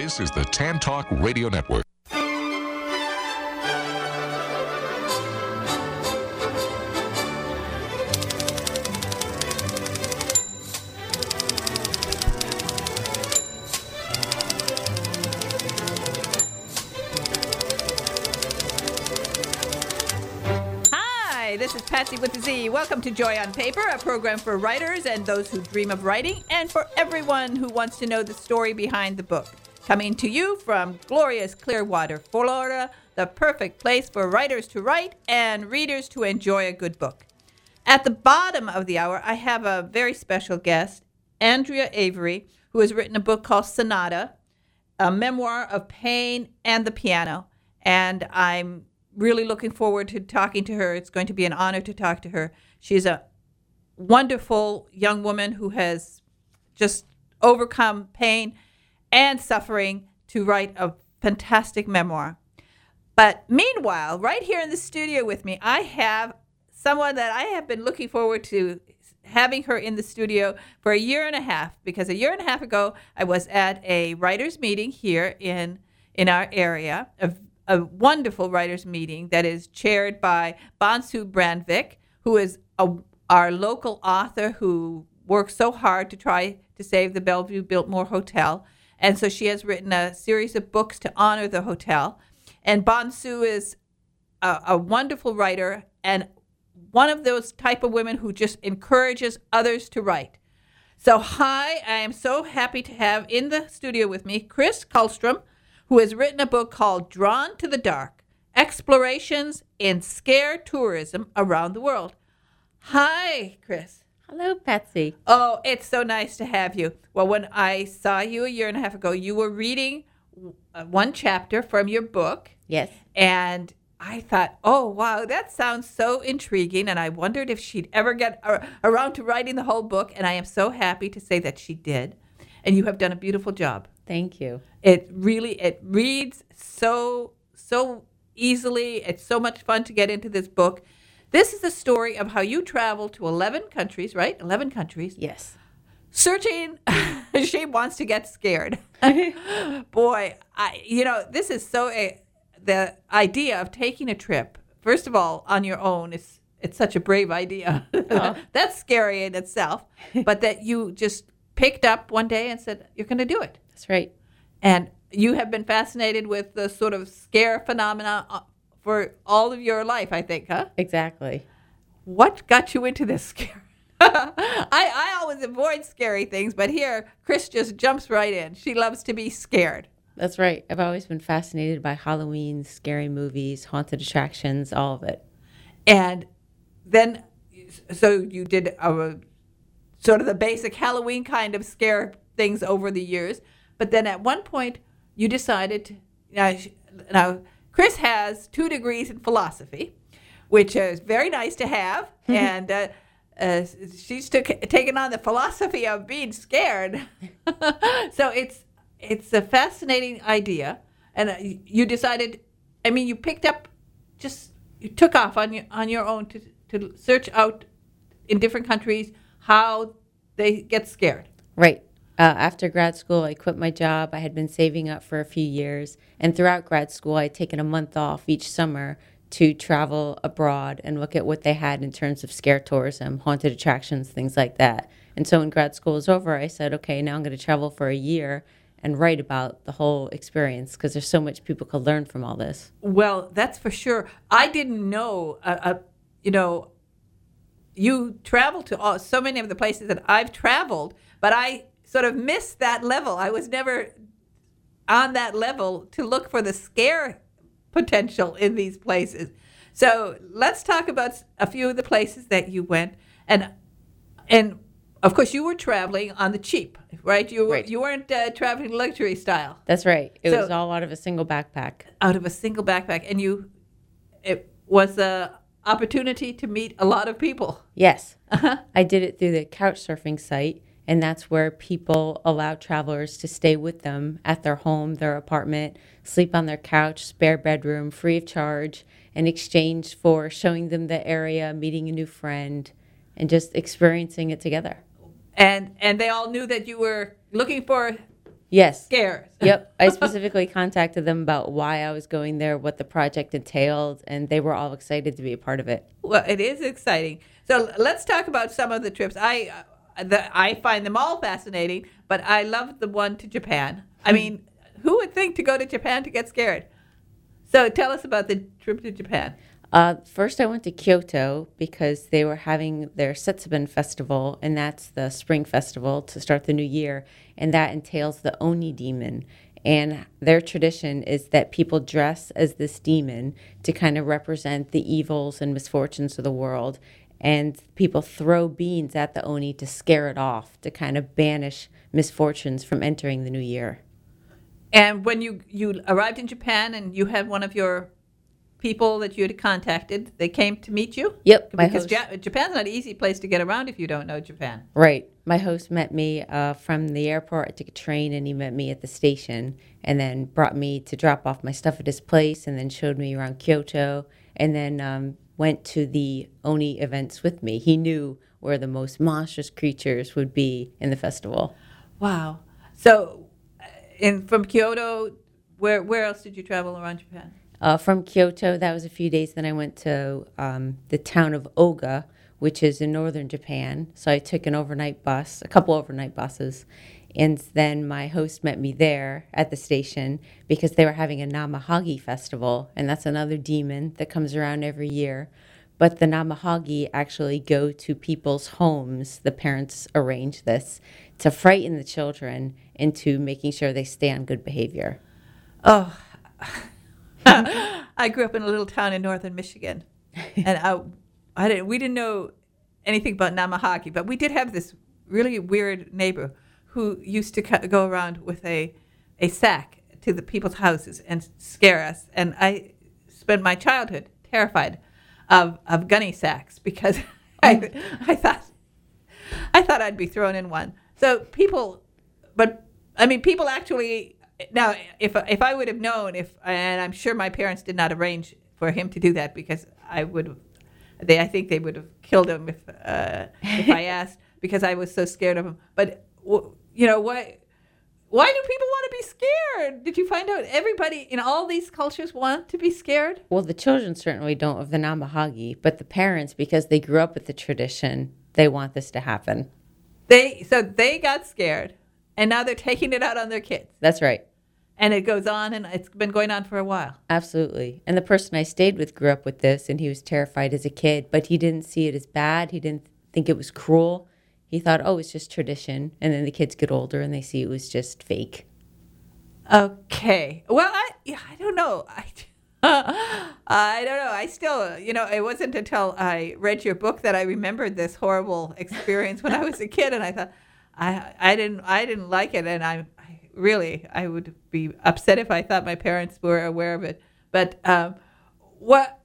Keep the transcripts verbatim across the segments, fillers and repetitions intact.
This is the Tan Talk Radio Network. This is Patsy with a Z. Welcome to Joy on Paper, a program for writers and those who dream of writing, and for everyone who wants to know the story behind the book. Coming to you from glorious Clearwater, Florida, the perfect place for writers to write and readers to enjoy a good book. At the bottom of the hour, I have a very special guest, Andrea Avery, who has written a book called Sonata, a memoir of pain and the piano, and I'm really looking forward to talking to her. It's going to be an honor to talk to her. She's a wonderful young woman who has just overcome pain and suffering to write a fantastic memoir. But meanwhile, right here in the studio with me, I have someone that I have been looking forward to having her in the studio for a year and a half, because a year and a half ago, I was at a writers' meeting here in, in our area, a a wonderful writers' meeting that is chaired by Bonsu Brandvik, who is a, our local author who works so hard to try to save the Bellevue Biltmore Hotel. And so she has written a series of books to honor the hotel. And Bonsu is a, a wonderful writer and one of those type of women who just encourages others to write. So hi, I am so happy to have in the studio with me Chris Kullstrom, who has written a book called Drawn to the Dark, Explorations in Scare Tourism Around the World. Hi, Chris. Hello, Patsy. Oh, it's so nice to have you. Well, when I saw you a year and a half ago, you were reading one chapter from your book. Yes. And I thought, oh, wow, that sounds so intriguing. And I wondered if she'd ever get around to writing the whole book. And I am so happy to say that she did. And you have done a beautiful job. Thank you. It really, it reads so, so easily. It's so much fun to get into this book. This is the story of how you travel to eleven countries, right? eleven countries. Yes. Searching, she wants to get scared. Boy, I, you know, this is so, a, the idea of taking a trip, first of all, on your own, is it's such a brave idea. Oh. That's scary in itself. But that you just picked up one day and said, you're going to do it. That's right. And you have been fascinated with the sort of scare phenomena for all of your life, I think, huh? Exactly. What got you into this scare? I, I always avoid scary things, but here, Chris just jumps right in. She loves to be scared. That's right. I've always been fascinated by Halloween, scary movies, haunted attractions, all of it. And then, so you did a, sort of the basic Halloween kind of scare things over the years. But then at one point, you decided, to, now, now Chris has two degrees in philosophy, which is very nice to have. And uh, uh, she's took, taken on the philosophy of being scared. So it's it's a fascinating idea. And uh, you decided, I mean, you picked up, just, you took off on your, on your own to, to search out in different countries how they get scared. Right. Uh, after grad school, I quit my job. I had been saving up for a few years. And throughout grad school, I had taken a month off each summer to travel abroad and look at what they had in terms of scare tourism, haunted attractions, things like that. And so when grad school was over, I said, okay, now I'm going to travel for a year and write about the whole experience because there's so much people could learn from all this. Well, that's for sure. I didn't know, uh, uh, you know, you travel to all, so many of the places that I've traveled, but I sort of missed that level. I was never on that level to look for the scare potential in these places. So let's talk about a few of the places that you went. And, and of course, you were traveling on the cheap, right? You, right. you weren't uh, traveling luxury style. That's right. It So- was all out of a single backpack. Out of a single backpack. And you, it was a opportunity to meet a lot of people. Yes. Uh-huh. I did it through the couch surfing site. And that's where people allow travelers to stay with them at their home, their apartment, sleep on their couch, spare bedroom, free of charge, in exchange for showing them the area, meeting a new friend, and just experiencing it together. And and they all knew that you were looking for Yes. scares. Yep. I specifically contacted them about why I was going there, what the project entailed, and they were all excited to be a part of it. Well, it is exciting. So let's talk about some of the trips. I uh, the, I find them all fascinating, but I love the one to Japan. I mean, who would think to go to Japan to get scared? So tell us about the trip to Japan. Uh, first, I went to Kyoto because they were having their Setsuben Festival, and that's the spring festival to start the new year, and that entails the Oni demon. And their tradition is that people dress as this demon to kind of represent the evils and misfortunes of the world, and people throw beans at the Oni to scare it off, to kind of banish misfortunes from entering the new year. And when you, you arrived in Japan and you had one of your people that you had contacted, they came to meet you? Yep. My Because host, ja- Japan's not an easy place to get around if you don't know Japan. right. My host met me uh, from the airport. I took a train, and he met me at the station and then brought me to drop off my stuff at his place and then showed me around Kyoto and then um, went to the Oni events with me. He knew where the most monstrous creatures would be in the festival. Wow. So uh, in from Kyoto, where where else did you travel around Japan? Uh, from Kyoto, that was a few days. Then I went to um, the town of Oga, which is in northern Japan. So I took an overnight bus, a couple overnight buses. And then my host met me there at the station because they were having a Namahagi festival. And that's another demon that comes around every year. But the Namahagi actually go to people's homes. The parents arrange this to frighten the children into making sure they stay on good behavior. Oh, I grew up in a little town in northern Michigan, and I, I didn't. We didn't know anything about Namahagi, but we did have this really weird neighbor who used to co- go around with a, a sack to the people's houses and scare us. And I spent my childhood terrified of of gunny sacks because I I thought I thought I'd be thrown in one. So people, but I mean, people actually. Now, if if I would have known, if and I'm sure my parents did not arrange for him to do that because I would, they I think they would have killed him if uh, if I asked because I was so scared of him. But you know why? Why do people want to be scared? Did you find out everybody in all these cultures want to be scared? Well, the children certainly don't of the Namahagi, but the parents, because they grew up with the tradition, they want this to happen. They so they got scared, and now they're taking it out on their kids. That's right. And it goes on, and it's been going on for a while. Absolutely. And the person I stayed with grew up with this, and he was terrified as a kid, but he didn't see it as bad. He didn't think it was cruel. He thought, oh, it's just tradition. And then the kids get older, and they see it was just fake. Okay. Well, I I don't know. I, I don't know. I still, you know, it wasn't until I read your book that I remembered this horrible experience when I was a kid, and I thought, I I didn't I didn't like it, and I. Really, I would be upset if I thought my parents were aware of it. But um, what?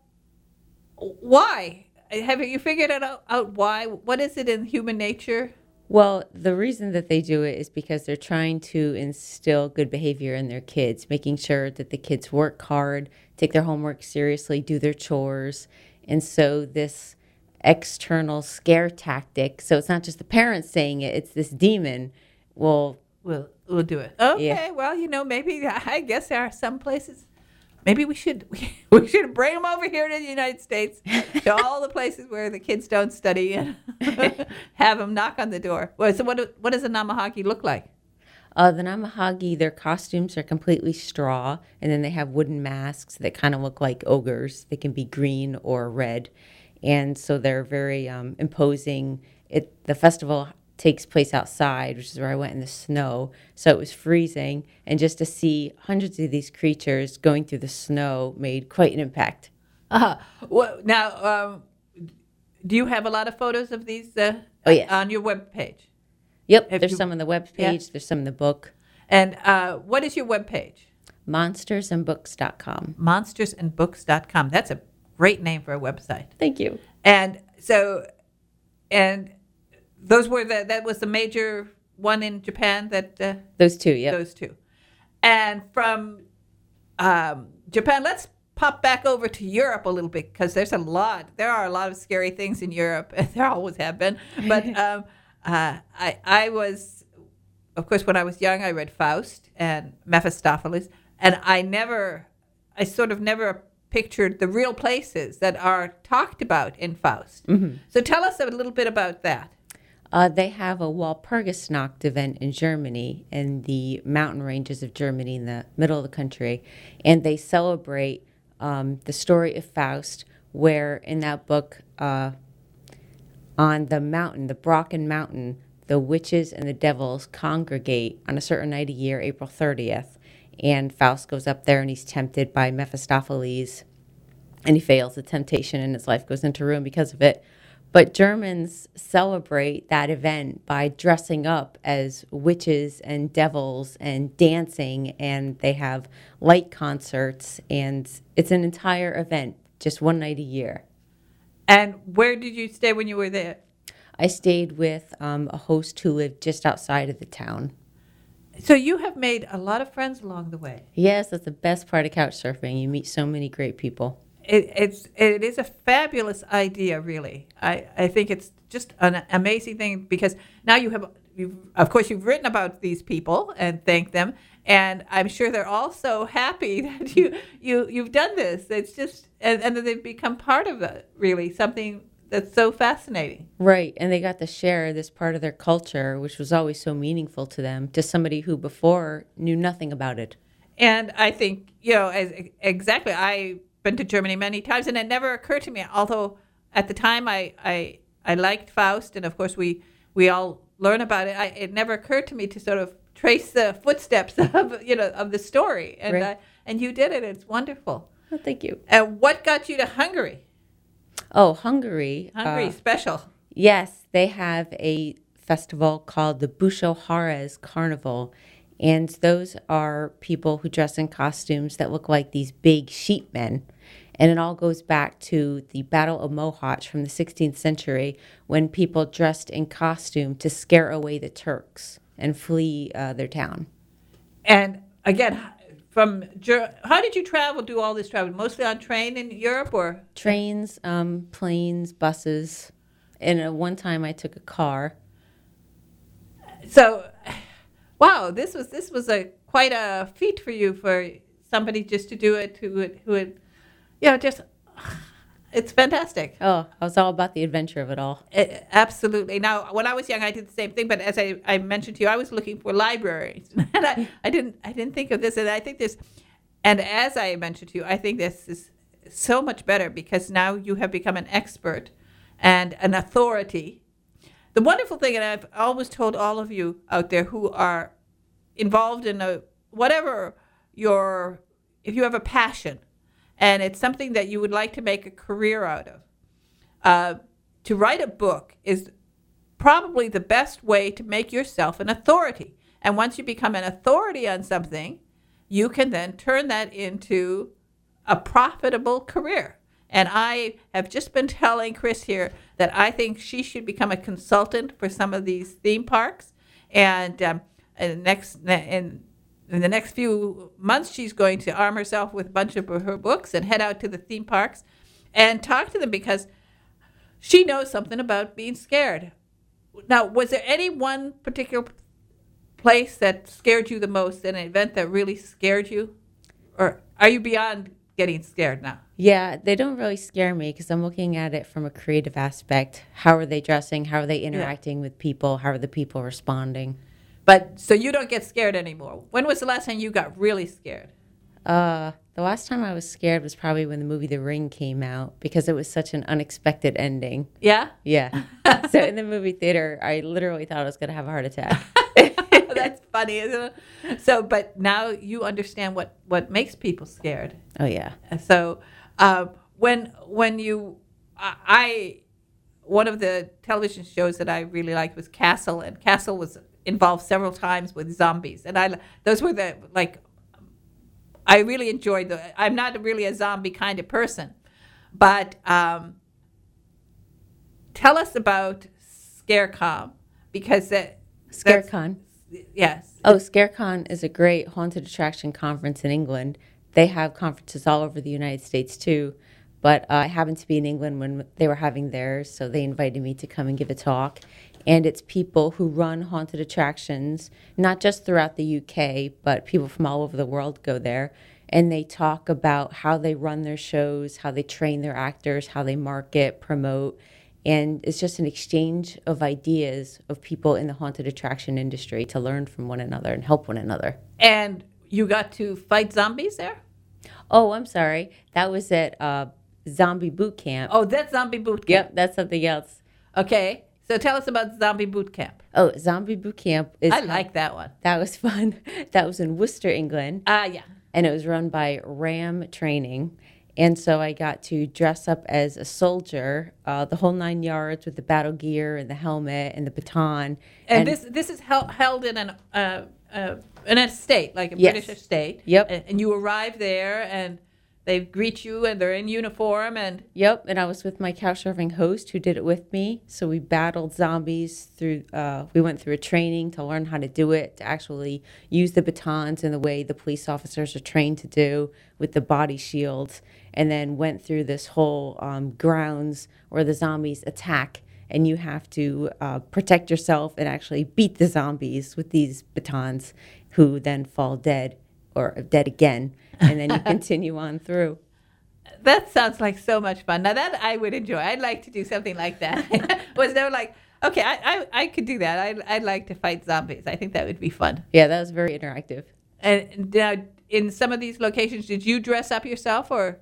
Why? Have you figured out, out why? What is it in human nature? Well, the reason that they do it is because they're trying to instill good behavior in their kids, making sure that the kids work hard, take their homework seriously, do their chores. And so this external scare tactic, so it's not just the parents saying it, it's this demon, will... We'll we'll do it. Okay. Yeah. Well, you know, maybe I guess there are some places. Maybe we should we, we should bring them over here to the United States, to all the places where the kids don't study, and have them knock on the door. Well, so what what does a Namahagi look like? Uh, the Namahagi, their costumes are completely straw, and then they have wooden masks that kind of look like ogres. They can be green or red, and so they're very um, imposing. It the festival takes place outside, which is where I went in the snow. So it was freezing, and just to see hundreds of these creatures going through the snow made quite an impact. Uh-huh. Well, now, um, do you have a lot of photos of these uh, oh, yes. on your webpage? Yep, Have there's you, some on the webpage, yeah. There's some in the book. And uh, what is your webpage? monsters and books dot com. monsters and books dot com. That's a great name for a website. Thank you. And so, and... Those were the, that was the major one in Japan that... Uh, those two, yeah. Those two. And from um, Japan, let's pop back over to Europe a little bit because there's a lot, there are a lot of scary things in Europe. There always have been. But um, uh, I, I was of course, when I was young, I read Faust and Mephistopheles, and I never, I sort of never pictured the real places that are talked about in Faust. Mm-hmm. So tell us a little bit about that. Uh, they have a Walpurgisnacht event in Germany, in the mountain ranges of Germany in the middle of the country, and they celebrate um, the story of Faust, where in that book, uh, on the mountain, the Brocken Mountain, the witches and the devils congregate on a certain night a year, April thirtieth. And Faust goes up there and he's tempted by Mephistopheles, and he fails the temptation and his life goes into ruin because of it. But Germans celebrate that event by dressing up as witches and devils and dancing, and they have light concerts, and it's an entire event, just one night a year. And where did you stay when you were there? I stayed with um, a host who lived just outside of the town. So you have made a lot of friends along the way. Yes, that's the best part of couch surfing. You meet so many great people. It, it's it is a fabulous idea, really. I, I think it's just an amazing thing because now you have, you've, of course, you've written about these people and thanked them, and I'm sure they're all so happy that you you you've done this. It's just and, and that they've become part of it, really, something that's so fascinating. Right, and they got to share this part of their culture, which was always so meaningful to them, to somebody who before knew nothing about it. And I think, you know, as, exactly, I've been to Germany many times, and it never occurred to me, although at the time I I, I liked Faust, and of course we, we all learn about it, I, it never occurred to me to sort of trace the footsteps of, you know, of the story. And, right. uh, and you did it. It's wonderful. Oh, thank you. And what got you to Hungary? Oh, Hungary. Hungary, uh, special. Yes, they have a festival called the Bucsohares Carnival, and those are people who dress in costumes that look like these big sheepmen. And it all goes back to the Battle of Mohacs from the sixteenth century, when people dressed in costume to scare away the Turks and flee uh, their town. And again, from how did you travel, do all this travel? Mostly on train in Europe or? Trains, um, planes, buses. And uh, one time I took a car. So, wow, this was this was a quite a feat for you, for somebody just to do it who would, who would, you know, just, it's fantastic. Oh, I was all about the adventure of it all. It, absolutely. Now, when I was young, I did the same thing, but as I, I mentioned to you, I was looking for libraries, and I, I didn't I didn't think of this, and I think this, and as I mentioned to you, I think this is so much better because now you have become an expert and an authority. The wonderful thing, and I've always told all of you out there who are involved in a, whatever your, if you have a passion, and it's something that you would like to make a career out of, uh, to write a book is probably the best way to make yourself an authority. And once you become an authority on something, you can then turn that into a profitable career. And I have just been telling Chris here that I think she should become a consultant for some of these theme parks. And um, and next in, in the next few months, she's going to arm herself with a bunch of her books and head out to the theme parks and talk to them because she knows something about being scared. Now, was there any one particular place that scared you the most, an event that really scared you? Or are you beyond getting scared now? Yeah, they don't really scare me because I'm looking at it from a creative aspect. How are they dressing? How are they interacting yeah. with people? How are the people responding? But so you don't get scared anymore. When was the last time you got really scared? Uh, the last time I was scared was probably when the movie The Ring came out because it was such an unexpected ending. Yeah? Yeah. So in the movie theater, I literally thought I was going to have a heart attack. That's funny, isn't it? So, but now you understand what, what makes people scared. Oh, yeah. So uh, when when you, I, I, one of the television shows that I really liked was Castle, and Castle was involved several times with zombies. And I those were the, like, I really enjoyed the, I'm not really a zombie kind of person. But um, tell us about ScareCon, because that, ScareCon. Yes. Oh, ScareCon is a great haunted attraction conference in England. They have conferences all over the United States too, but uh, I happened to be in England when they were having theirs, so they invited me to come and give a talk. And it's people who run haunted attractions, not just throughout the U K, but people from all over the world go there. And they talk about how they run their shows, how they train their actors, how they market, promote. And it's just an exchange of ideas of people in the haunted attraction industry to learn from one another and help one another. And you got to fight zombies there? Oh, I'm sorry. That was at uh, Zombie Boot Camp. Oh, that's Zombie Boot Camp. Yep, that's something else. Okay. So tell us about Zombie Boot Camp. Oh, Zombie Boot Camp is... I like that one. That was fun. That was in Worcester, England. Ah, uh, yeah. And it was run by Ram Training. And so I got to dress up as a soldier, uh, the whole nine yards with the battle gear and the helmet and the baton. And, and this this is held, held in an uh, uh, an estate, like a yes. British estate. Yep. And, and you arrive there, and they greet you, and they're in uniform. And Yep, and I was with my couch surfing host who did it with me. So we battled zombies through, uh, we went through a training to learn how to do it, to actually use the batons in the way the police officers are trained to do with the body shields, and then went through this whole um, grounds where the zombies attack, and you have to uh, protect yourself and actually beat the zombies with these batons, who then fall dead or dead again, and then you continue on through. That sounds like so much fun. Now that I would enjoy. I'd like to do something like that. Was there like, okay, I, I, I could do that. I'd, I'd like to fight zombies. I think that would be fun. Yeah, that was very interactive. And now, in some of these locations, did you dress up yourself, or?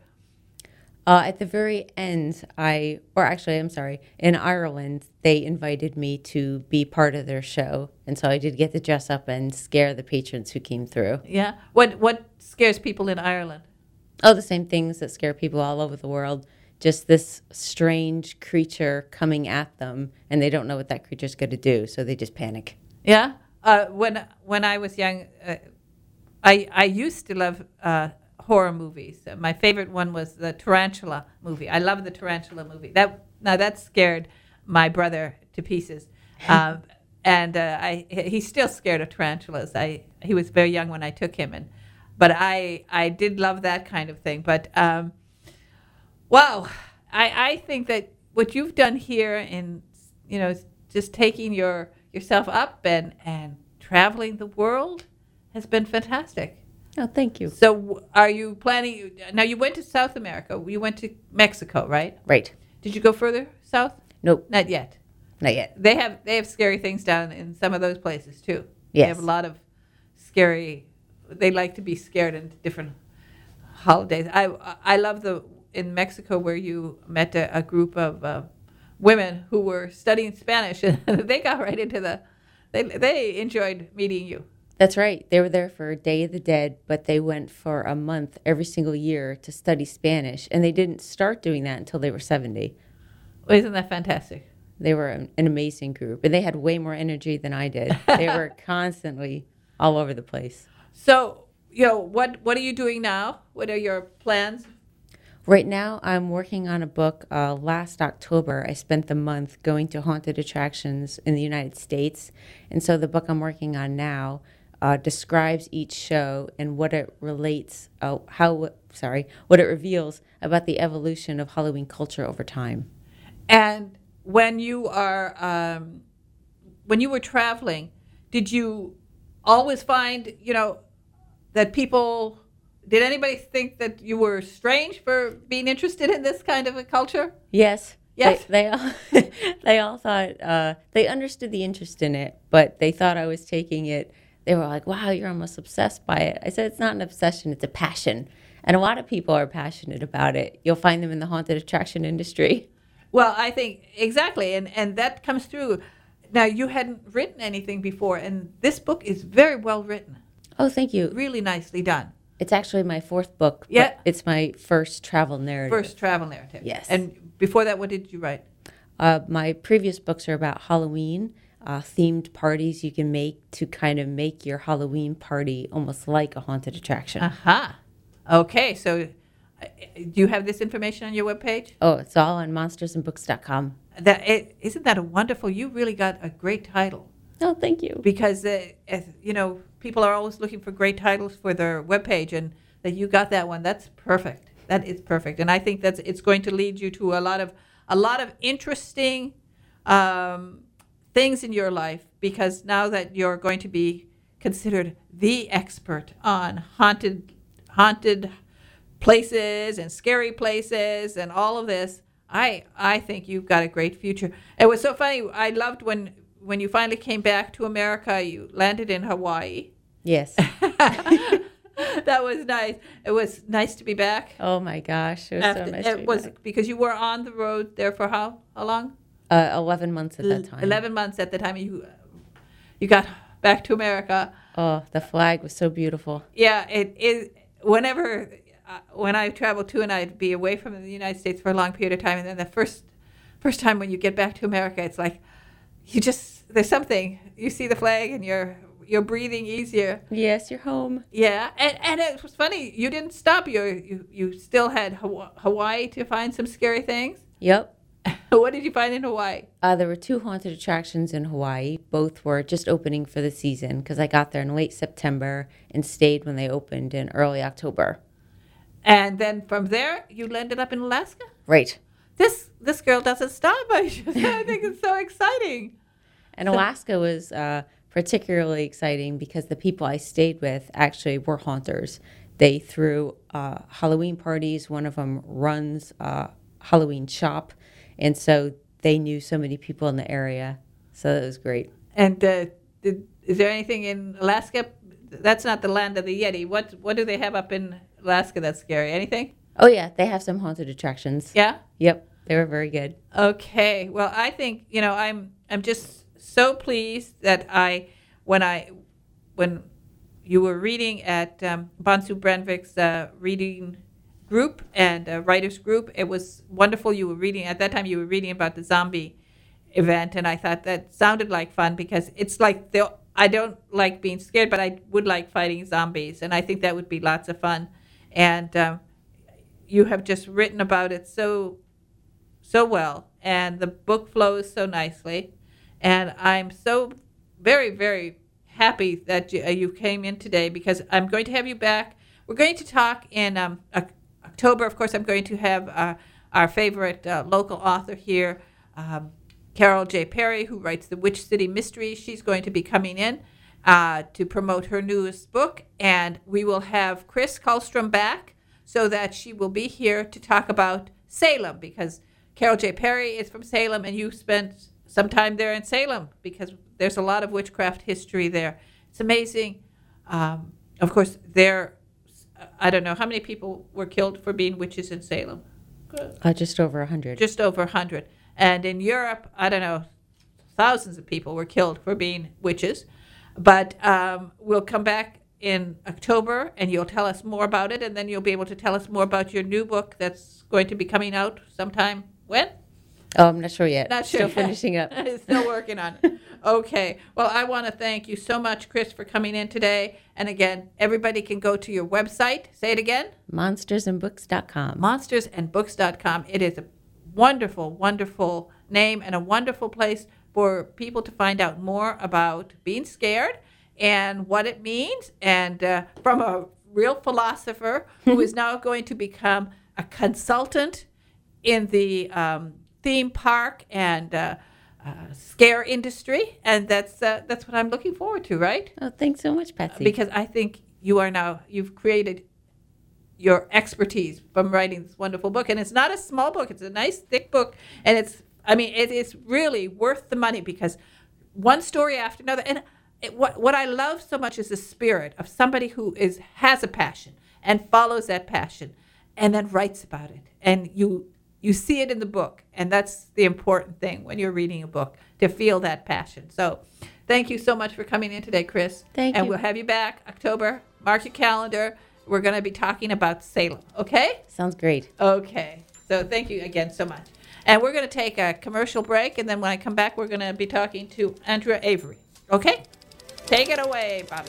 Uh, at the very end, I, or actually, I'm sorry, in Ireland, they invited me to be part of their show. And so I did get to dress up and scare the patrons who came through. Yeah. What what scares people in Ireland? Oh, the same things that scare people all over the world. Just this strange creature coming at them, and they don't know what that creature's going to do, so they just panic. Yeah. Uh, when when I was young, uh, I I used to love uh, horror movies. Uh, my favorite one was the Tarantula movie. I love the Tarantula movie. That now that scared my brother to pieces, um, and uh, I he's still scared of tarantulas. I he was very young when I took him, and but I I did love that kind of thing. But um, wow, I I think that what you've done here in you know just taking your yourself up and and traveling the world has been fantastic. Oh, thank you. So are you planning, now you went to South America, you went to Mexico, right? Right. Did you go further south? Nope. Not yet. Not yet. They have they have scary things down in some of those places too. Yes. They have a lot of scary, they like to be scared in different holidays. I I love the, in Mexico where you met a, a group of uh, women who were studying Spanish, and they got right into the, they they enjoyed meeting you. That's right. They were there for Day of the Dead, but they went for a month every single year to study Spanish, and they didn't start doing that until they were seventy. Well, isn't that fantastic? They were an, an amazing group, and they had way more energy than I did. They were constantly all over the place. So, you know, what what are you doing now? What are your plans? Right now, I'm working on a book. Uh, last October, I spent the month going to haunted attractions in the United States. And so the book I'm working on now uh, describes each show and what it relates, uh, how, sorry, what it reveals about the evolution of Halloween culture over time. And when you are, um, when you were traveling, did you always find, you know, that people... Did anybody think that you were strange for being interested in this kind of a culture? Yes. Yes. They, they all they all thought uh, they understood the interest in it, but they thought I was taking it. They were like, "Wow, you're almost obsessed by it." I said, "It's not an obsession; it's a passion." And a lot of people are passionate about it. You'll find them in the haunted attraction industry. Well, I think exactly, and and that comes through. Now, you hadn't written anything before, and this book is very well written. Oh, thank you. Really nicely done. It's actually my fourth book. Yeah. But it's my first travel narrative. First travel narrative. Yes. And before that, what did you write? Uh, my previous books are about Halloween, uh, themed parties you can make to kind of make your Halloween party almost like a haunted attraction. Aha. Uh-huh. Okay. So uh, do you have this information on your webpage? Oh, it's all on monsters and books dot com. That, it, isn't that a wonderful? You really got a great title. Oh, thank you. Because, uh, as, you know, people are always looking for great titles for their webpage, and that you got that one. That's perfect. That is perfect. And I think that's it's going to lead you to a lot of a lot of interesting um, things in your life, because now that you're going to be considered the expert on haunted haunted places and scary places and all of this, I I think you've got a great future. It was so funny. I loved when when you finally came back to America, you landed in Hawaii. Yes. That was nice. It was nice to be back. Oh my gosh, it was After, so nice. it to be was back. because you were on the road there for how, how long? Uh, eleven months at that time. Eleven months at the time you you got back to America. Oh, the flag was so beautiful. Yeah, it is. Whenever uh, when I travel too, and I'd be away from the United States for a long period of time, and then the first first time when you get back to America, it's like you just there's something. You see the flag, and you're you're breathing easier. Yes, you're home. Yeah, and and it was funny. You didn't stop. You you you still had Haw- Hawaii to find some scary things. Yep. What did you find in Hawaii? Uh, there were two haunted attractions in Hawaii. Both were just opening for the season because I got there in late September and stayed when they opened in early October. And then from there, you landed up in Alaska? Right. This this girl doesn't stop. I just I think it's so exciting. And Alaska was uh, particularly exciting because the people I stayed with actually were haunters. They threw uh, Halloween parties. One of them runs a Halloween shop. And so they knew so many people in the area. So that was great. And uh, did, is there anything in Alaska? That's not the land of the Yeti. What what do they have up in Alaska that's scary? Anything? Oh, yeah. They have some haunted attractions. Yeah? Yep. They were very good. Okay. Well, I think, you know, I'm I'm just so pleased that I, when I, when you were reading at um, Bonsu Brandvik's uh, reading group and uh, writers group, it was wonderful. You were reading, at that time you were reading about the zombie event, and I thought that sounded like fun because it's like, the, I don't like being scared, but I would like fighting zombies, and I think that would be lots of fun. And um, you have just written about it so, so well, and the book flows so nicely, and I'm so very, very happy that you, uh, you came in today because I'm going to have you back. We're going to talk in um, a October. Of course, I'm going to have uh, our favorite uh, local author here, um, Carol J. Perry, who writes the Witch City Mysteries. She's going to be coming in uh, to promote her newest book, and we will have Chris Kullstrom back so that she will be here to talk about Salem, because Carol J. Perry is from Salem, and you spent some time there in Salem because there's a lot of witchcraft history there. It's amazing. Um, of course, there. I don't know how many people were killed for being witches in Salem. Uh, just over a hundred. Just over a hundred. And in Europe, I don't know, thousands of people were killed for being witches. But um, we'll come back in October, and you'll tell us more about it, and then you'll be able to tell us more about your new book that's going to be coming out sometime. When? Oh, I'm not sure yet. Not sure. Still finishing up. Still working on it. Okay. Well, I want to thank you so much, Chris, for coming in today. And again, everybody can go to your website. Say it again. monsters and books dot com. monsters and books dot com. It is a wonderful, wonderful name and a wonderful place for people to find out more about being scared and what it means. And uh, from a real philosopher who is now going to become a consultant in the um, theme park and uh, uh, scare industry, and that's uh, that's what I'm looking forward to, right? Oh, thanks so much, Patsy. Because I think you are now, you've created your expertise from writing this wonderful book, and it's not a small book, it's a nice thick book, and it's, I mean, it is really worth the money because one story after another, and it, what what I love so much is the spirit of somebody who is has a passion and follows that passion and then writes about it, and you You see it in the book, and that's the important thing when you're reading a book, to feel that passion. So thank you so much for coming in today, Chris. Thank and you. we'll have you back October. Mark your calendar. We're going to be talking about Salem, okay? Sounds great. Okay. So thank you again so much. And we're going to take a commercial break, and then when I come back, we're going to be talking to Andrea Avery, okay? Take it away, Bobby.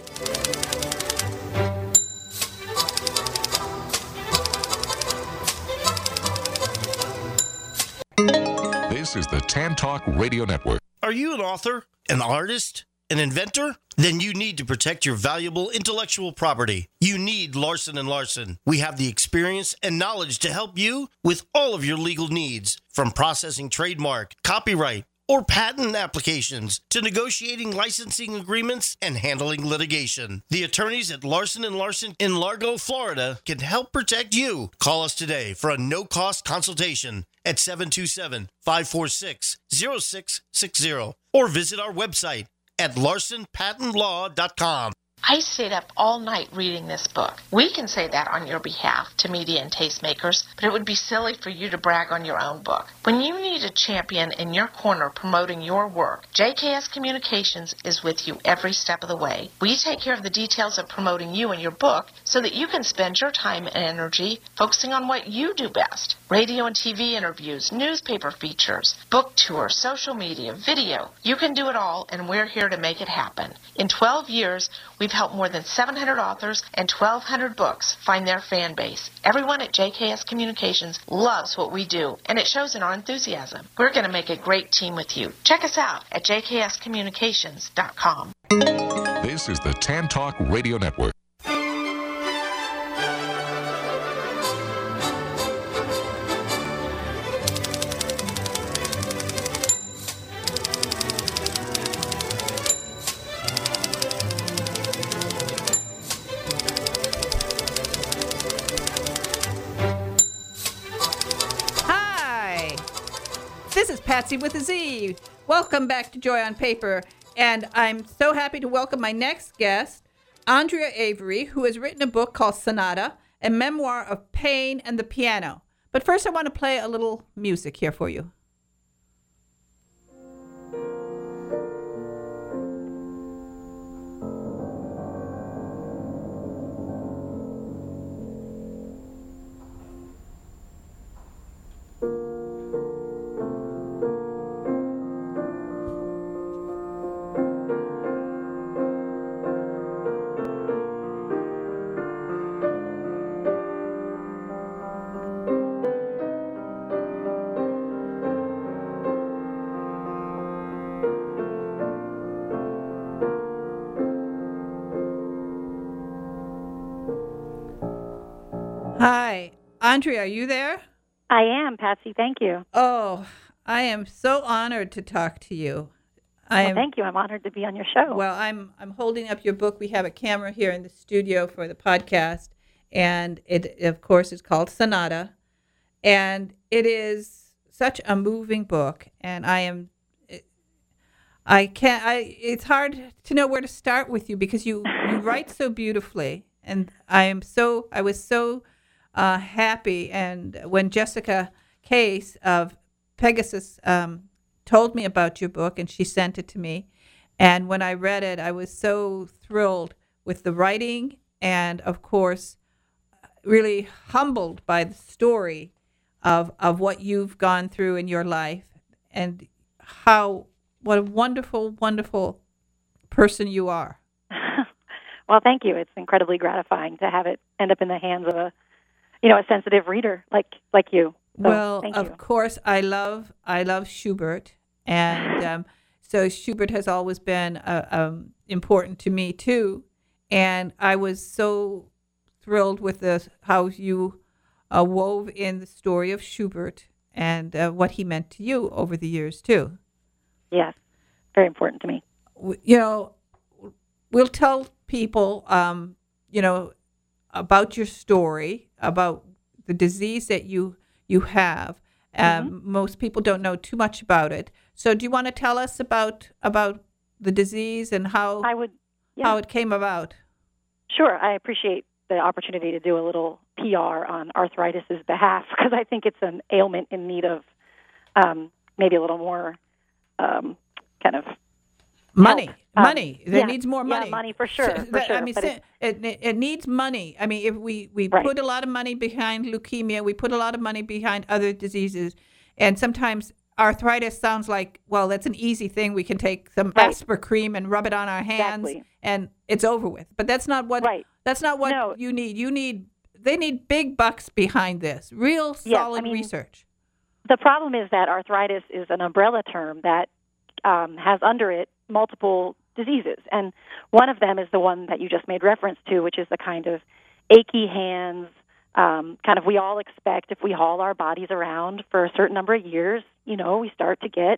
This is the Tan Talk Radio Network. Are you an author, an artist, an inventor? Then you need to protect your valuable intellectual property. You need Larson and Larson. We have the experience and knowledge to help you with all of your legal needs, from processing trademark, copyright, or patent applications to negotiating licensing agreements and handling litigation. The attorneys at Larson and Larson in Largo, Florida can help protect you. Call us today for a no-cost consultation at seven two seven, five four six, zero six six zero or visit our website at larson patent law dot com. I stayed up all night reading this book. We can say that on your behalf to media and tastemakers, but it would be silly for you to brag on your own book. When you need a champion in your corner promoting your work, J K S Communications is with you every step of the way. We take care of the details of promoting you and your book so that you can spend your time and energy focusing on what you do best. Radio and T V interviews, newspaper features, book tours, social media, video. You can do it all, and we're here to make it happen. In twelve years, we've helped more than seven hundred authors and twelve hundred books find their fan base. Everyone at J K S Communications loves what we do, and it shows in our enthusiasm. We're going to make a great team with you. Check us out at j k s communications dot com. This is the Tan Talk Radio Network. This is Patsy with a Z. Welcome back to Joy on Paper. And I'm so happy to welcome my next guest, Andrea Avery, who has written a book called Sonata, a memoir of pain and the piano. But first I want to play a little music here for you. Hi, Andrea, are you there? I am, Patsy. Thank you. Oh, I am so honored to talk to you. I well, am, thank you. I'm honored to be on your show. Well, I'm I'm holding up your book. We have a camera here in the studio for the podcast, and it, of course, is called Sonata, and it is such a moving book. And I am, I can't. I it's hard to know where to start with you because you you write so beautifully, and I am so I was so. Uh, happy, and when Jessica Case of Pegasus um, told me about your book, and she sent it to me, and when I read it, I was so thrilled with the writing, and of course, really humbled by the story of of what you've gone through in your life, and how what a wonderful, wonderful person you are. Well, thank you. It's incredibly gratifying to have it end up in the hands of a you know, a sensitive reader like like you. So, well, thank of you. course, I love I love Schubert, and um, so Schubert has always been uh, um, important to me too. And I was so thrilled with the how you uh, wove in the story of Schubert and uh, what he meant to you over the years too. Yes, very important to me. You know, we'll tell people, um, you know, about your story, about the disease that you you have. Um, mm-hmm. Most people don't know too much about it. So, do you want to tell us about about the disease and how I would yeah. how it came about? Sure, I appreciate the opportunity to do a little P R on arthritis' behalf because I think it's an ailment in need of um, maybe a little more um, kind of. Money, help. money. Um, there yeah, needs more money. Yeah, money for sure. So for that, sure. I mean, but it, it it needs money. I mean, if we, we right. put a lot of money behind leukemia, we put a lot of money behind other diseases, and sometimes arthritis sounds like, well, that's an easy thing. We can take some right. Asper cream and rub it on our hands, exactly. and it's over with. But that's not what right. that's not what no. you need. You need they need big bucks behind this, real solid yes, I mean, research. The problem is that arthritis is an umbrella term that um, has under it multiple diseases, and one of them is the one that you just made reference to, which is the kind of achy hands, um, kind of we all expect if we haul our bodies around for a certain number of years, you know, we start to get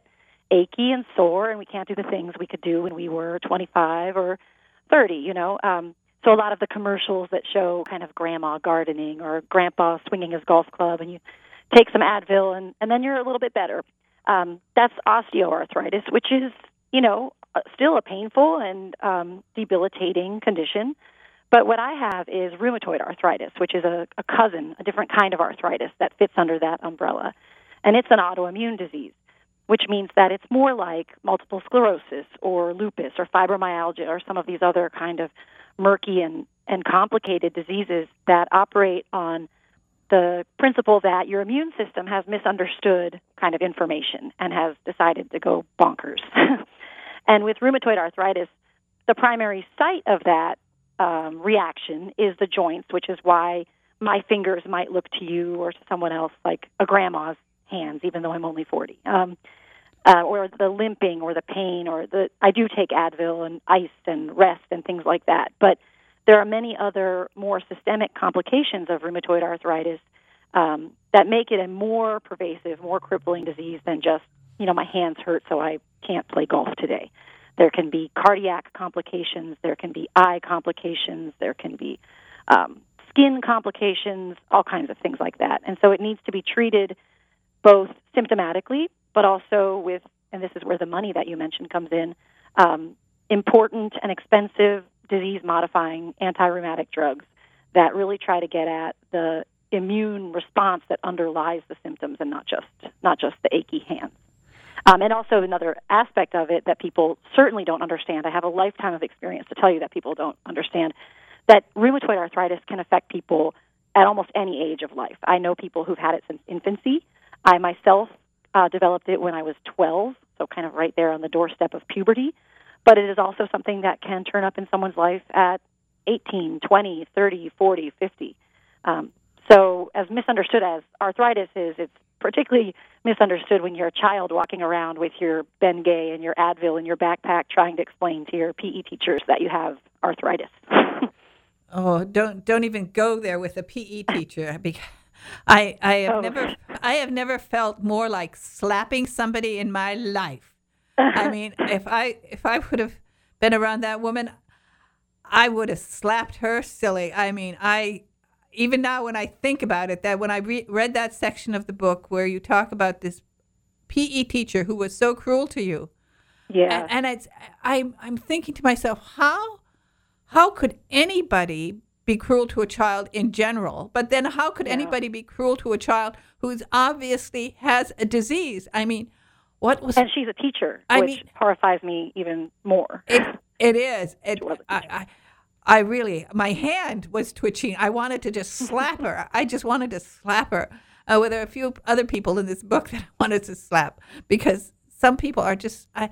achy and sore, and we can't do the things we could do when we were twenty-five or thirty, you know. Um, so a lot of the commercials that show kind of grandma gardening or grandpa swinging his golf club, and you take some Advil, and, and then you're a little bit better. Um, that's osteoarthritis, which is, you know, still a painful and um, debilitating condition. But what I have is rheumatoid arthritis, which is a, a cousin, a different kind of arthritis that fits under that umbrella. And it's an autoimmune disease, which means that it's more like multiple sclerosis or lupus or fibromyalgia or some of these other kind of murky and, and complicated diseases that operate on the principle that your immune system has misunderstood kind of information and has decided to go bonkers. And with rheumatoid arthritis, the primary site of that um, reaction is the joints, which is why my fingers might look to you or to someone else like a grandma's hands, even though I'm only forty. Um, uh, or the limping or the pain or the, I do take Advil and ice and rest and things like that. But there are many other more systemic complications of rheumatoid arthritis um, that make it a more pervasive, more crippling disease than just, you know, my hands hurt so I can't play golf today. There can be cardiac complications, there can be eye complications, there can be um, skin complications, all kinds of things like that. And so it needs to be treated both symptomatically, but also with, and this is where the money that you mentioned comes in, um, important and expensive disease-modifying anti-rheumatic drugs that really try to get at the immune response that underlies the symptoms and not just not just the achy hands. Um, and also another aspect of it that people certainly don't understand, I have a lifetime of experience to tell you that people don't understand, that rheumatoid arthritis can affect people at almost any age of life. I know people who've had it since infancy. I myself uh, developed it when I was twelve, so kind of right there on the doorstep of puberty. But it is also something that can turn up in someone's life at eighteen, twenty, thirty, forty, fifty. Um, so as misunderstood as arthritis is, it's particularly misunderstood when you're a child walking around with your Bengay and your Advil in your backpack trying to explain to your P E teachers that you have arthritis. Oh, don't don't even go there with a P E teacher. Because I I have oh. never I have never felt more like slapping somebody in my life. I mean, if I if I would have been around that woman, I would have slapped her silly. I mean, I even now when I think about it, that when I re- read that section of the book where you talk about this P E teacher who was so cruel to you, yeah, and, and it's I'm I'm thinking to myself, how how could anybody be cruel to a child in general? But then how could yeah. anybody be cruel to a child who's obviously has a disease? I mean, what was? And she's a teacher, I which mean, horrifies me even more. It it is. It, was a I, I I really, my hand was twitching. I wanted to just slap her. I just wanted to slap her. Uh, well, there are a few other people in this book that I wanted to slap because some people are just, I,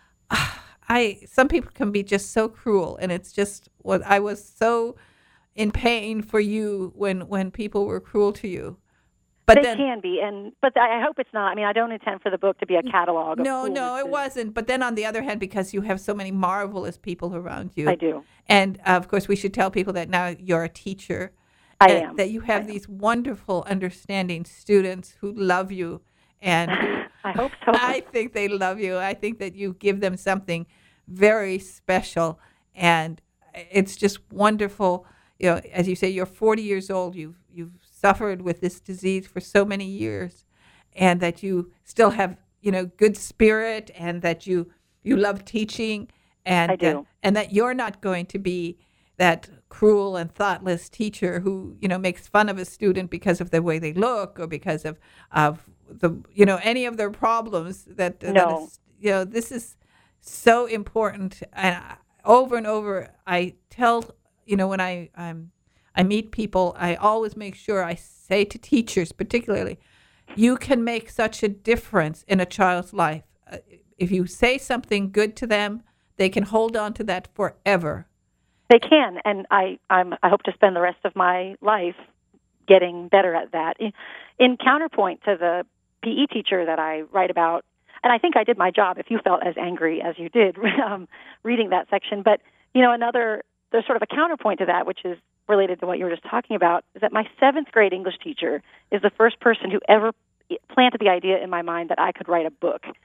I, some people can be just so cruel, and it's just what I was so in pain for you when when people were cruel to you. But they then, can be, and but I hope it's not. I mean, I don't intend for the book to be a catalog. Of no, no, it coolnesses. wasn't. But then on the other hand, because you have so many marvelous people around you. I do. And uh, of course, we should tell people that now you're a teacher. I and am. That you have I these wonderful, understanding students who love you. And who, I hope so. I think they love you. I think that you give them something very special. And it's just wonderful. You know, as you say, you're forty years old. You've, you've suffered with this disease for so many years. And that you still have, you know, good spirit, and that you, you love teaching. And, I do. Uh, and that you're not going to be that cruel and thoughtless teacher who, you know, makes fun of a student because of the way they look or because of, of the, you know, any of their problems. That, No. that is, you know, this is so important. And over and over, I tell, you know, when I I'm, I meet people, I always make sure I say to teachers particularly, you can make such a difference in a child's life. Uh, if you say something good to them, they can hold on to that forever. They can, and I I'm, I hope to spend the rest of my life getting better at that. In, in counterpoint to the P E teacher that I write about, and I think I did my job if you felt as angry as you did um, reading that section, but, you know, another, there's sort of a counterpoint to that, which is related to what you were just talking about, is that my seventh grade English teacher is the first person who ever planted the idea in my mind that I could write a book.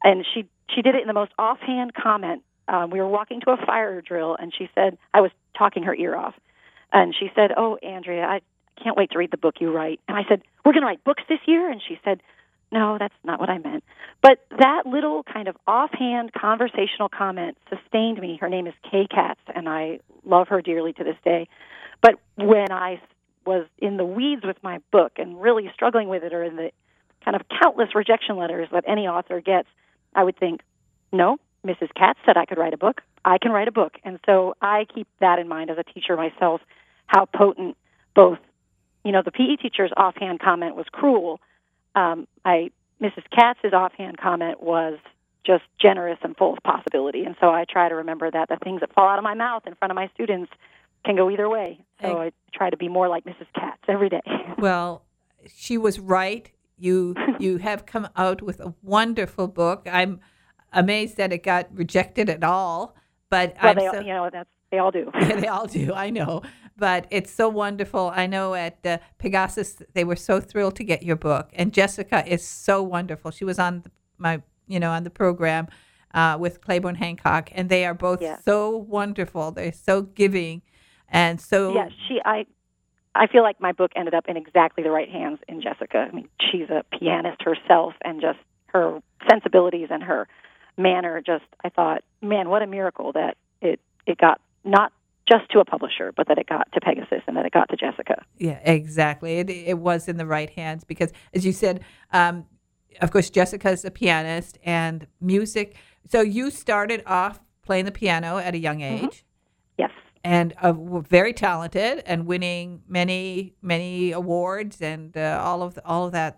and she she did it in the most offhand comment. Um, we were walking to a fire drill, and she said, I was talking her ear off, and she said, "Oh, Andrea, I can't wait to read the book you write." And I said, "We're going to write books this year?" And she said, "No, that's not what I meant." But that little kind of offhand conversational comment sustained me. Her name is Kay Katz, and I love her dearly to this day. But when I was in the weeds with my book and really struggling with it, or in the kind of countless rejection letters that any author gets, I would think, no, Missus Katz said I could write a book. I can write a book. And so I keep that in mind as a teacher myself, how potent both, you know, the P E teacher's offhand comment was cruel. Um, I Missus Katz's offhand comment was just generous and full of possibility. And so I try to remember that the things that fall out of my mouth in front of my students can go either way. So I try to be more like Missus Katz every day. Well, she was right. You you have come out with a wonderful book. I'm amazed that it got rejected at all. But well, I'm they, so, you know, that's they all do. Yeah, they all do. I know, but it's so wonderful. I know at uh, Pegasus they were so thrilled to get your book, and Jessica is so wonderful. She was on the, my, you know, on the program uh, with Claiborne Hancock, and they are both yeah. so wonderful. They're so giving, and so yeah. She, I, I feel like my book ended up in exactly the right hands in Jessica. I mean, she's a pianist herself, and just her sensibilities and her manner. Just, I thought, man, what a miracle that it it got. Not just to a publisher, but that it got to Pegasus and that it got to Jessica. Yeah, exactly. It it was in the right hands because, as you said, um, of course, Jessica's a pianist and music. So you started off playing the piano at a young age. Mm-hmm. Yes. And uh, were very talented and winning many, many awards and uh, all of the, all of that.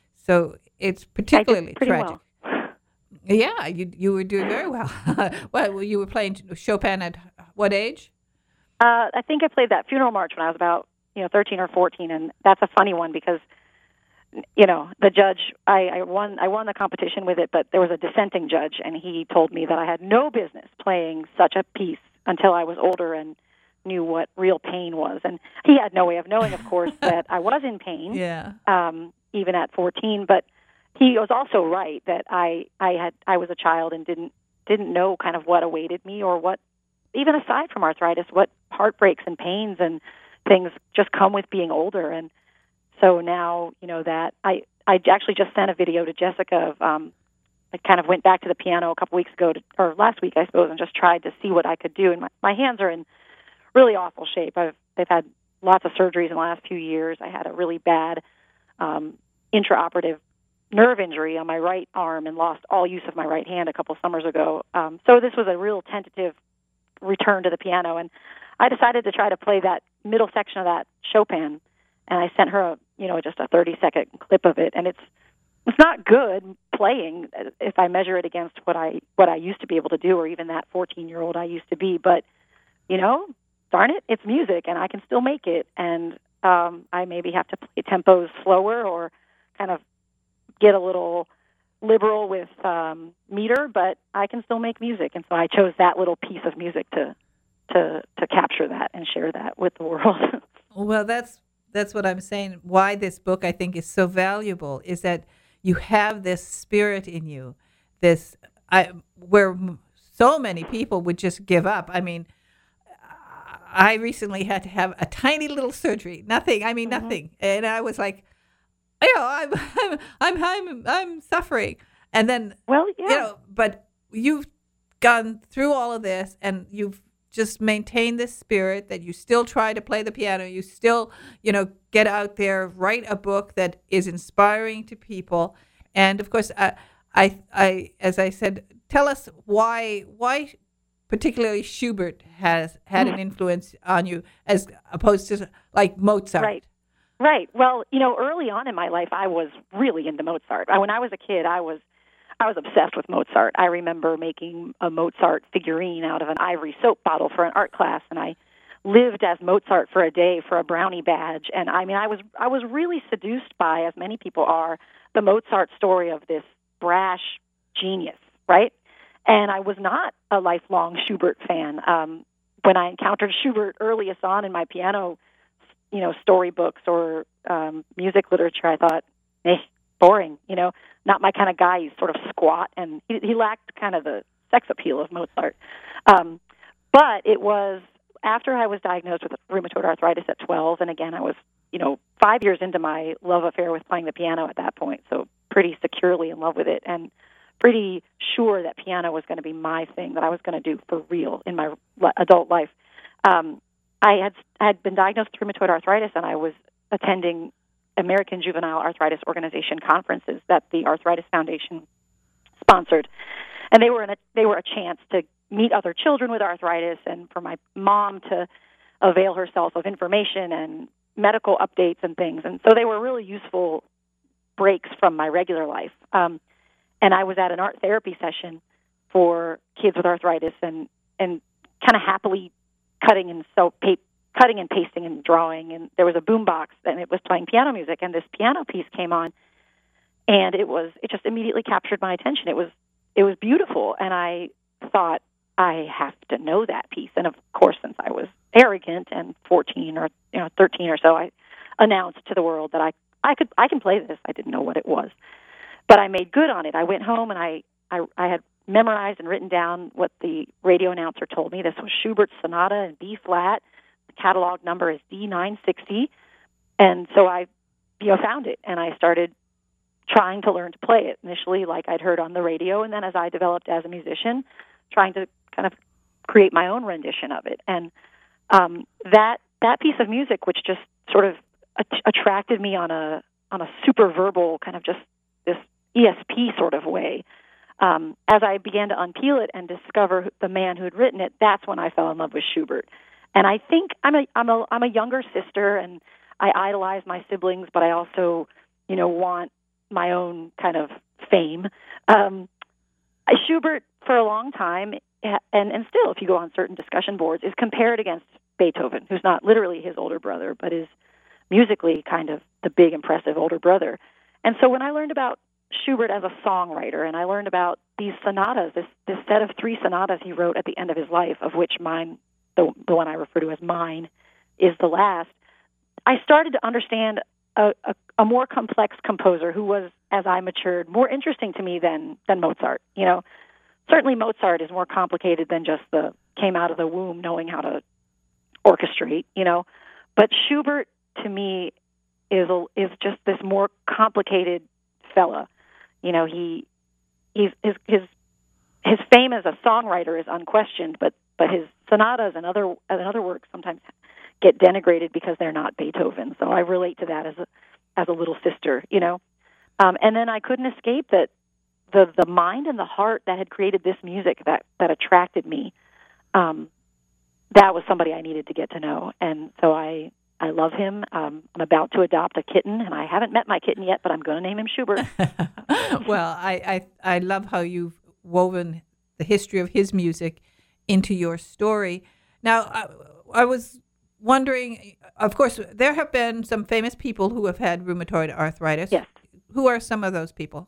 So it's particularly tragic. Well. Yeah, you you were doing very well. Well, you were playing Chopin at what age? Uh, I think I played that funeral march when I was about, you know, thirteen or fourteen, and that's a funny one because, you know, the judge, I, I won I won the competition with it, but there was a dissenting judge, and he told me that I had no business playing such a piece until I was older and knew what real pain was. And he had no way of knowing, of course, that I was in pain, yeah. um, even at fourteen, but he was also right that I, I had I was a child and didn't didn't know kind of what awaited me, or what, even aside from arthritis, what heartbreaks and pains and things just come with being older. And so now, you know, that I, I actually just sent a video to Jessica of, um, I kind of went back to the piano a couple weeks ago, to, or last week, I suppose, and just tried to see what I could do. And my, my hands are in really awful shape. I've, they've had lots of surgeries in the last few years. I had a really bad um, intraoperative nerve injury on my right arm and lost all use of my right hand a couple summers ago. Um, so this was a real tentative return to the piano, and I decided to try to play that middle section of that Chopin, and I sent her a, you know, just a thirty second clip of it, and it's it's not good playing if I measure it against what I what I used to be able to do, or even that fourteen year old I used to be. But you know, darn it, it's music, and I can still make it. And um, I maybe have to play tempos slower, or kind of get a little liberal with um, meter, but I can still make music. And so I chose that little piece of music to to to capture that and share that with the world. Well, that's that's what I'm saying. Why this book, I think, is so valuable is that you have this spirit in you, this I where so many people would just give up. I mean, I recently had to have a tiny little surgery. Nothing. I mean, mm-hmm. nothing. And I was like, you know, I'm I'm I'm I'm, I'm suffering. And then, well, yeah. you know, but you've gone through all of this, and you've just maintain this spirit that you still try to play the piano. You still, you know, get out there, write a book that is inspiring to people. And of course, I, I, I as I said, tell us why, why particularly Schubert has had an influence on you as opposed to like Mozart. Right. Right. Well, you know, early on in my life, I was really into Mozart. I, when I was a kid, I was I was obsessed with Mozart. I remember making a Mozart figurine out of an ivory soap bottle for an art class, and I lived as Mozart for a day for a brownie badge. And I mean, I was I was really seduced by, as many people are, the Mozart story of this brash genius, right? And I was not a lifelong Schubert fan. Um, when I encountered Schubert earliest on in my piano, you know, storybooks or um, music literature, I thought, eh, boring, you know, not my kind of guy. He's sort of squat, and he, he lacked kind of the sex appeal of Mozart. Um, but it was after I was diagnosed with rheumatoid arthritis at twelve, and again, I was, you know, five years into my love affair with playing the piano at that point, so pretty securely in love with it, and pretty sure that piano was going to be my thing, that I was going to do for real in my adult life. Um, I had I had been diagnosed with rheumatoid arthritis, and I was attending American Juvenile Arthritis Organization conferences that the Arthritis Foundation sponsored, and they were in a, they were a chance to meet other children with arthritis, and for my mom to avail herself of information and medical updates and things. And so they were really useful breaks from my regular life. Um, and I was at an art therapy session for kids with arthritis, and and kind of happily cutting and so pa- cutting and pasting and drawing, and there was a boom box and it was playing piano music, and this piano piece came on, and it was it just immediately captured my attention. It was it was beautiful, and I thought, I have to know that piece. And of course, since I was arrogant and fourteen or you know thirteen or so, I announced to the world that I I could I can play this. I didn't know what it was, but I made good on it. I went home and I I, I had memorized and written down what the radio announcer told me. This was Schubert's Sonata in B flat. The catalog number is D nine sixty, and so I you know found it, and I started trying to learn to play it initially, like I'd heard on the radio, and then as I developed as a musician, trying to kind of create my own rendition of it. And um, that that piece of music, which just sort of at- attracted me on a on a super verbal kind of just this E S P sort of way. Um, as I began to unpeel it and discover the man who had written it, that's when I fell in love with Schubert. And I think I'm a I'm a I'm a younger sister, and I idolize my siblings, but I also, you know, want my own kind of fame. Um, Schubert, for a long time, and, and still, if you go on certain discussion boards, is compared against Beethoven, who's not literally his older brother, but is musically kind of the big, impressive older brother. And so when I learned about Schubert as a songwriter, and I learned about these sonatas, this, this set of three sonatas he wrote at the end of his life, of which mine, the, the one I refer to as mine, is the last, I started to understand a, a, a more complex composer who was, as I matured, more interesting to me than than Mozart. You know, certainly Mozart is more complicated than just the came out of the womb knowing how to orchestrate. You know, but Schubert to me is a, is just this more complicated fella. You know, he he's his his his fame as a songwriter is unquestioned, but but his sonatas and other and other works sometimes get denigrated because they're not Beethoven. So I relate to that as a as a little sister, you know. Um, and then I couldn't escape that the the mind and the heart that had created this music that that attracted me. Um, that was somebody I needed to get to know, and so I I love him. Um, I'm about to adopt a kitten, and I haven't met my kitten yet, but I'm going to name him Schubert. Well, I, I I love how you've woven the history of his music into your story. Now, I, I was wondering, of course, there have been some famous people who have had rheumatoid arthritis. Yes. Who are some of those people?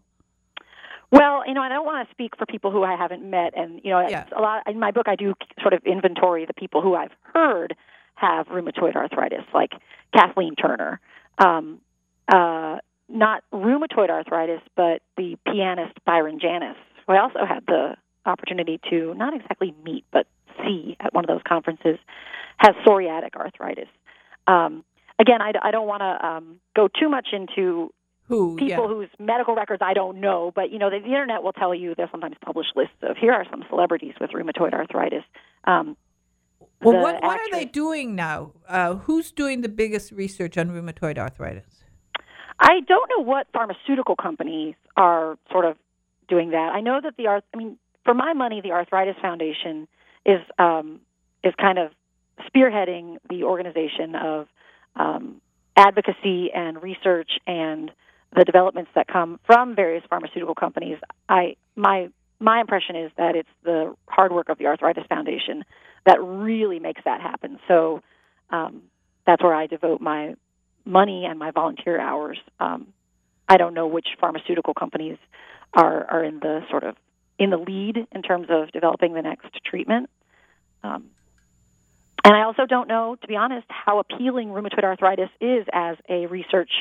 Well, you know, I don't want to speak for people who I haven't met, and you know, Yeah. a lot in my book I do sort of inventory the people who I've heard have rheumatoid arthritis, like Kathleen Turner. Um, uh, not rheumatoid arthritis, but the pianist Byron Janis, who I also had the opportunity to not exactly meet, but see at one of those conferences, has psoriatic arthritis. Um, again, I, I don't want to um, go too much into Who? people yeah. whose medical records I don't know, but you know, the, the internet will tell you. There's sometimes published lists of here are some celebrities with rheumatoid arthritis. Um, Well, the what, what are actress- they doing now? Uh, who's doing the biggest research on rheumatoid arthritis? I don't know what pharmaceutical companies are sort of doing that. I know that the arth. I mean, for my money, the Arthritis Foundation is um, is kind of spearheading the organization of um, advocacy and research and the developments that come from various pharmaceutical companies. I my my impression is that it's the hard work of the Arthritis Foundation that really makes that happen. So um, that's where I devote my money and my volunteer hours. Um, I don't know which pharmaceutical companies are, are in the sort of in the lead in terms of developing the next treatment. Um, and I also don't know, to be honest, how appealing rheumatoid arthritis is as a research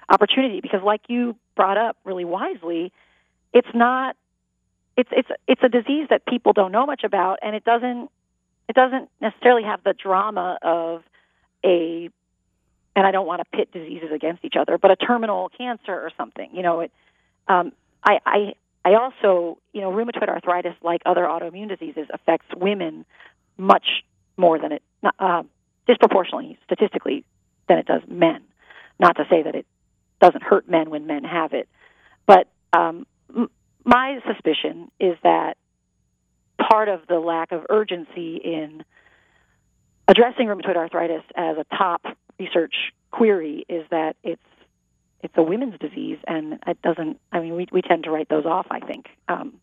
opportunity, because like you brought up really wisely, it's not it's it's it's a disease that people don't know much about, and it doesn't it doesn't necessarily have the drama of a, and I don't want to pit diseases against each other, but a terminal cancer or something. You know, it um, I, I I also, you know, rheumatoid arthritis, like other autoimmune diseases, affects women much more than it, uh, disproportionately, statistically, than it does men. Not to say that it doesn't hurt men when men have it. But um, m- my suspicion is that part of the lack of urgency in addressing rheumatoid arthritis as a top research query is that it's it's a women's disease, and it doesn't, I mean, we, we tend to write those off, I think. Um,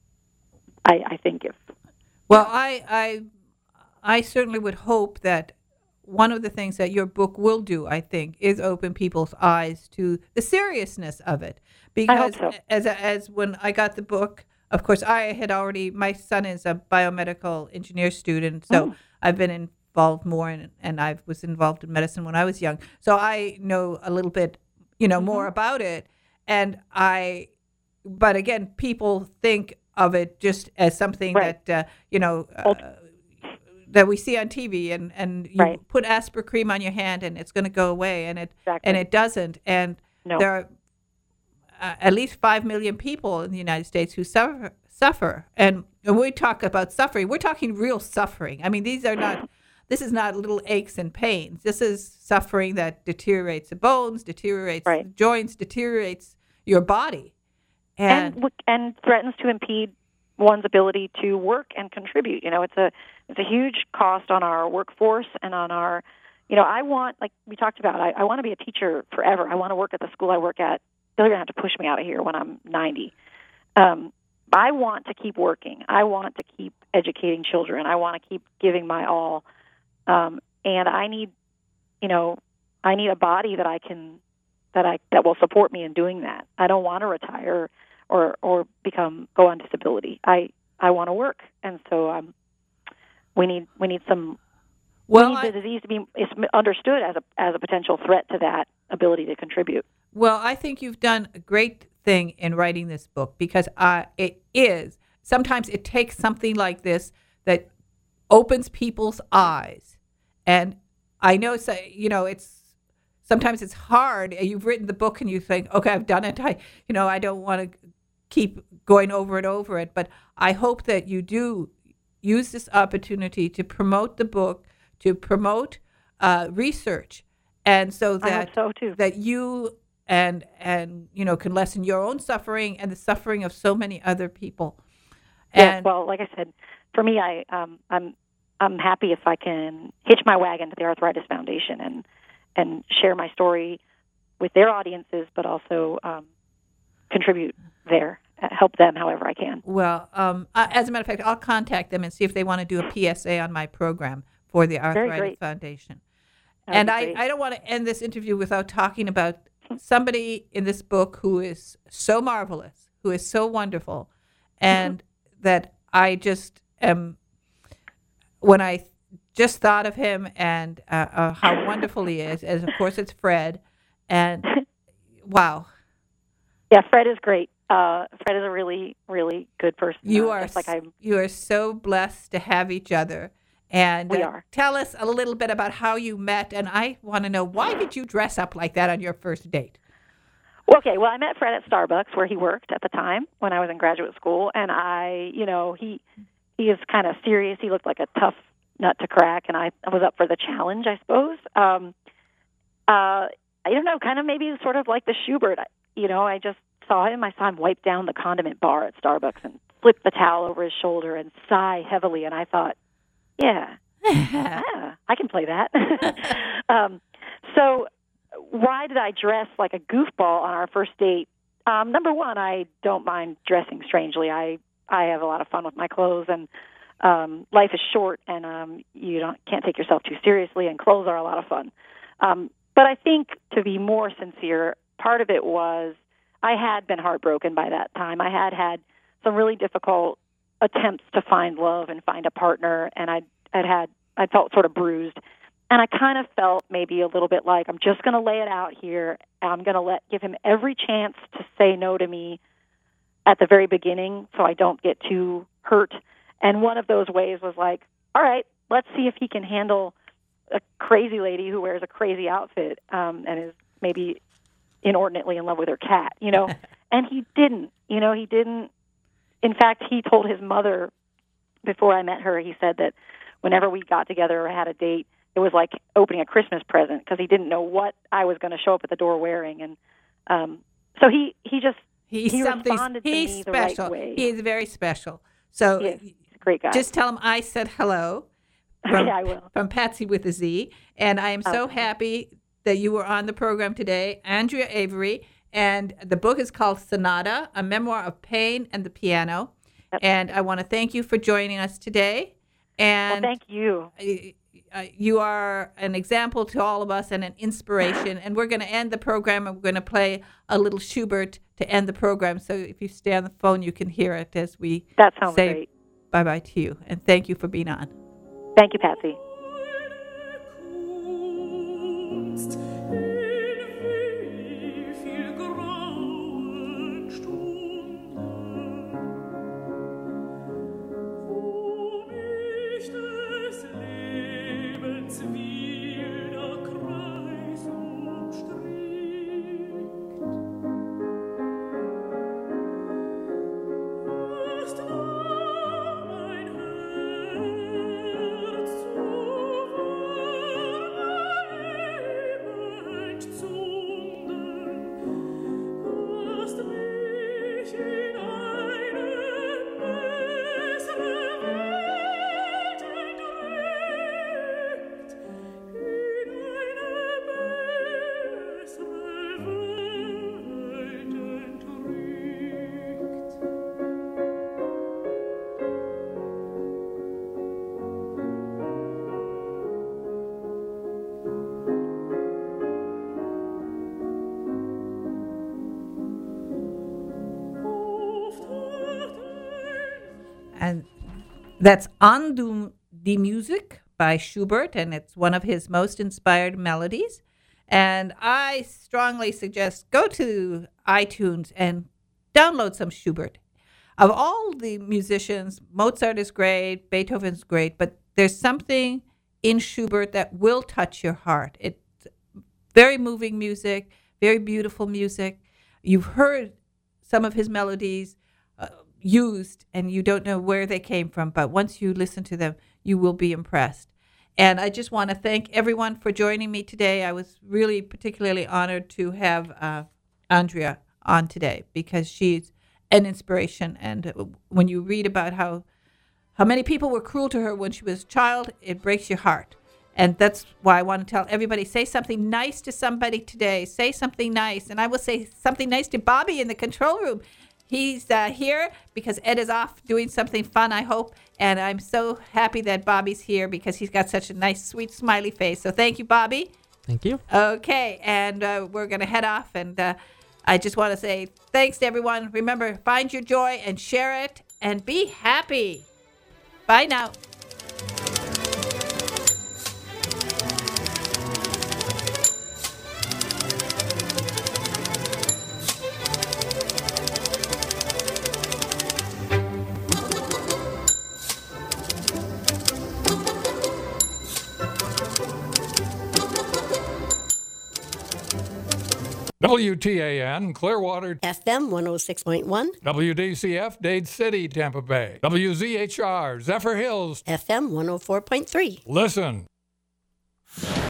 I, I think if... Well, I, I, I certainly would hope that one of the things that your book will do, I think, is open people's eyes to the seriousness of it. Because I hope so. as, as when I got the book, of course, I had already, my son is a biomedical engineer student, so Mm. I've been involved more, in, and I was involved in medicine when I was young. So I know a little bit, you know, mm-hmm. more about it. And I, but again, people think of it just as something right. that, uh, you know, uh, that we see on T V, and, and you right. put aspirin cream on your hand and it's going to go away, and it exactly. and it doesn't. And no. there are uh, at least five million people in the United States who suffer. suffer. And when we talk about suffering, we're talking real suffering. I mean, these are not, this is not little aches and pains. This is suffering that deteriorates the bones, deteriorates right. the joints, deteriorates your body. And, and and threatens to impede one's ability to work and contribute. You know, it's a it's a huge cost on our workforce and on our, you know, I want, like we talked about, I, I want to be a teacher forever. I want to work at the school I work at. They're going to have to push me out of here when I'm ninety. Um, I want to keep working. I want to keep educating children. I want to keep giving my all. Um, and I need, you know, I need a body that I can, that I that will support me in doing that. I don't want to retire or or become go on disability. I I want to work, and so um, we need we need some. Well, we need I, the disease to be is understood as a as a potential threat to that ability to contribute. Well, I think you've done a great thing in writing this book, because uh, it is sometimes it takes something like this that opens people's eyes, and I know, so, you know, it's. Sometimes it's hard. You've written the book and you think, okay, I've done it. I, you know, I don't want to keep going over and over it. But I hope that you do use this opportunity to promote the book, to promote uh, research, and so that I hope so too. that you and and you know can lessen your own suffering and the suffering of so many other people. Yes, And well, like I said, for me, I um, I'm I'm happy if I can hitch my wagon to the Arthritis Foundation and. and share my story with their audiences, but also um, contribute there, help them however I can. Well, um, uh, as a matter of fact, I'll contact them and see if they want to do a P S A on my program for the Arthritis Foundation. That'd and be I, great. I don't want to end this interview without talking about somebody in this book who is so marvelous, who is so wonderful, and that I just am, when I just thought of him and uh, uh, how wonderful he is, as of course it's Fred, and wow. Yeah, Fred is great. Uh, Fred is a really, really good person. You uh, are just like I'm. you are so blessed to have each other. And We uh, are. tell us a little bit about how you met, and I want to know, why did you dress up like that on your first date? Okay, well, I met Fred at Starbucks where he worked at the time when I was in graduate school, and I, you know, he he is kind of serious. He looked like a tough nut to crack, and I, I was up for the challenge, I suppose. Um, uh, I don't know, kind of maybe sort of like the Schubert. I, you know, I just saw him. I saw him wipe down the condiment bar at Starbucks and flip the towel over his shoulder and sigh heavily, and I thought, yeah, yeah I can play that. um, so why did I dress like a goofball on our first date? Um, number one, I don't mind dressing strangely. I, I have a lot of fun with my clothes, and Um, life is short, and um, you don't can't take yourself too seriously, and clothes are a lot of fun. Um, but I think, to be more sincere, part of it was I had been heartbroken by that time. I had had some really difficult attempts to find love and find a partner, and I'd, I'd had I felt sort of bruised. And I kind of felt maybe a little bit like I'm just going to lay it out here. I'm going to let give him every chance to say no to me at the very beginning so I don't get too hurt. And one of those ways was like, all right, let's see if he can handle a crazy lady who wears a crazy outfit um, and is maybe inordinately in love with her cat, you know. And he didn't, you know, he didn't. In fact, he told his mother before I met her, he said that whenever we got together or had a date, it was like opening a Christmas present because he didn't know what I was going to show up at the door wearing. And um, so he, he just he's he something, responded to he's me the special. right way. He is very special. So He is. He's a great guy. just tell him I said hello from, yeah, I will. from Patsy with a Z. And I am so Okay. happy that you were on the program today, Andrea Avery. And the book is called Sonata, A Memoir of Pain and the Piano. Yep. And I want to thank you for joining us today. And Well, thank you. uh, you are an example to all of us and an inspiration. And we're going to end the program, and we're going to play a little Schubert to end the program. So if you stay on the phone, you can hear it as we That sounds say great. bye-bye to you. And thank you for being on. Thank you, Patsy. And that's An du die Musik by Schubert, and it's one of his most inspired melodies. And I strongly suggest go to iTunes and download some Schubert. Of all the musicians, Mozart is great, Beethoven's great, but there's something in Schubert that will touch your heart. It's very moving music, very beautiful music. You've heard some of his melodies uh, used, and you don't know where they came from, but once you listen to them, you will be impressed. And I just want to thank everyone for joining me today. I was really particularly honored to have uh, Andrea on today because she's an inspiration. And when you read about how how many people were cruel to her when she was a child, it breaks your heart. And that's why I want to tell everybody, say something nice to somebody today. Say something nice. And I will say something nice to Bobby in the control room. He's uh, here because Ed is off doing something fun, I hope. And I'm so happy that Bobby's here because he's got such a nice, sweet, smiley face. So thank you, Bobby. Thank you. Okay, and uh, we're going to head off. And uh, I just want to say thanks to everyone. Remember, find your joy and share it and be happy. Bye now. W T A N, Clearwater, F M one oh six point one, W D C F, Dade City, Tampa Bay, W Z H R, Zephyr Hills. F M one oh four point three. Listen.